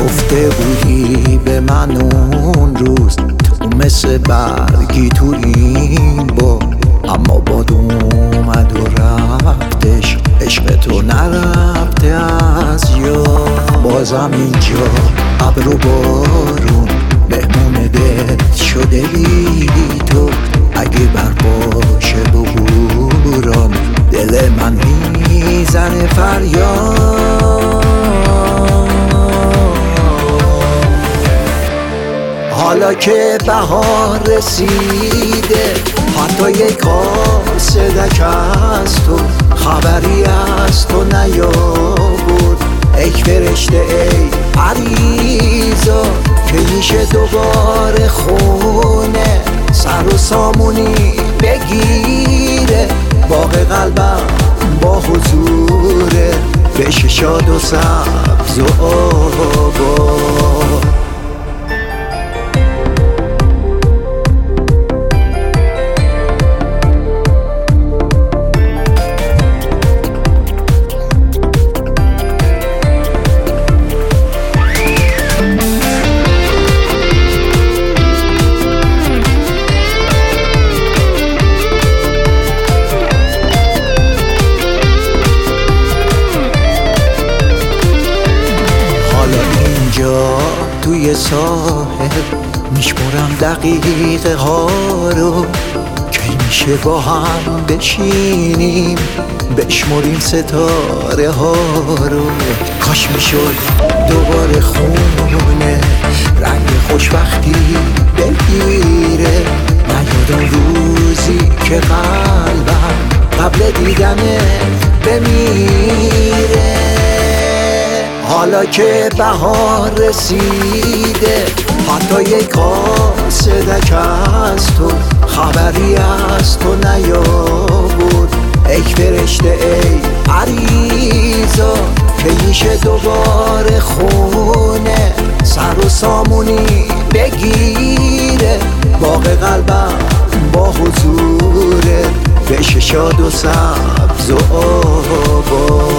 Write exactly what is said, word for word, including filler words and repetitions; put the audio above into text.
گفته بودی به من اون روز تو مثل برگی تو این با، اما باد اومد و رفتش، عشق تو نرفته از یاد. بازم اینجا ابر و بارون مهمون دل شده بی تو، اگه برباشه ببوران دل من میزنه فریاد. حالا که بهار رسیده حتی یک قاصدک از تو، خبری از تو نیابود ای فرشته ای عریضا، که میشه دوباره خونه سر و سامونی بگیره، باغ قلبم با حضوره بشه شاد و سبز و آباد. توی ساحل میشمرم دقیقه ها رو، که میشه با هم بشینیم بشمریم ستاره ها رو. کاش میشد دوباره خونه رنگ خوشبختی بگیره، نیاد اون روزی که قلبم قبل دیدنه بمیره. حالا که بهار رسیده حتی یک قاصدک از تو، خبری از تو نیابود ای فرشته ای عریضا، که میشه دوباره خونه سر و سامونی بگیره، باغ قلبم با حضوره بشه شاد و سبز و آباد.